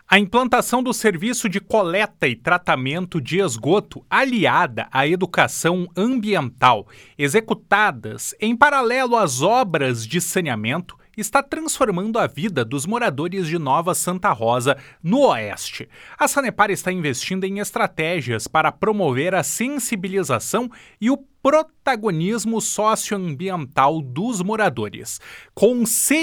A implantação do serviço de coleta e tratamento de esgoto, aliada à educação ambiental, executadas em paralelo às obras de saneamento, está transformando a vida dos moradores de Nova Santa Rosa, no Oeste. A Sanepar está investindo em estratégias para promover a sensibilização e o protagonismo socioambiental dos moradores. Com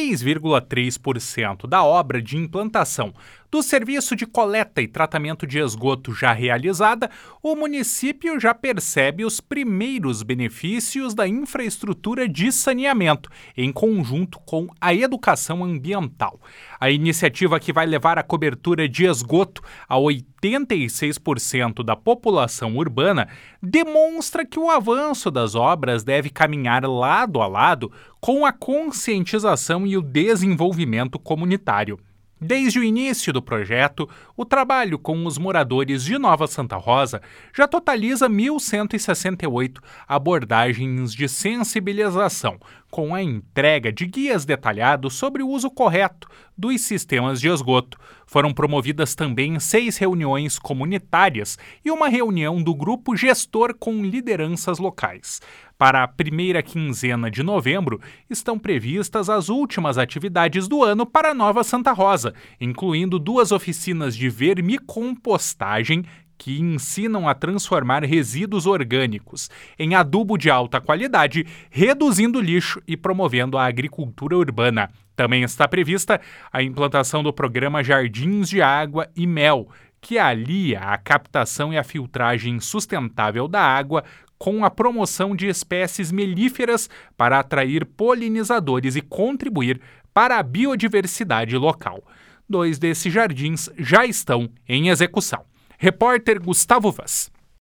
6,3% da obra de implantação do serviço de coleta e tratamento de esgoto já realizada, o município já percebe os primeiros benefícios da infraestrutura de saneamento, em conjunto com a educação ambiental. A iniciativa, que vai levar a cobertura de esgoto a 86% da população urbana, demonstra que o avanço das obras deve caminhar lado a lado com a conscientização e o desenvolvimento comunitário. Desde o início do projeto, o trabalho com os moradores de Nova Santa Rosa já totaliza 1.168 abordagens de sensibilização, com a entrega de guias detalhados sobre o uso correto dos sistemas de esgoto. Foram promovidas também 6 reuniões comunitárias e uma reunião do grupo gestor com lideranças locais. Para a primeira quinzena de novembro, estão previstas as últimas atividades do ano para Nova Santa Rosa, incluindo 2 oficinas de vermicompostagem que ensinam a transformar resíduos orgânicos em adubo de alta qualidade, reduzindo lixo e promovendo a agricultura urbana. Também está prevista a implantação do programa Jardins de Água e Mel, que alia a captação e a filtragem sustentável da água com a promoção de espécies melíferas para atrair polinizadores e contribuir para a biodiversidade local. 2 desses jardins já estão em execução. Repórter Gustavo Vaz.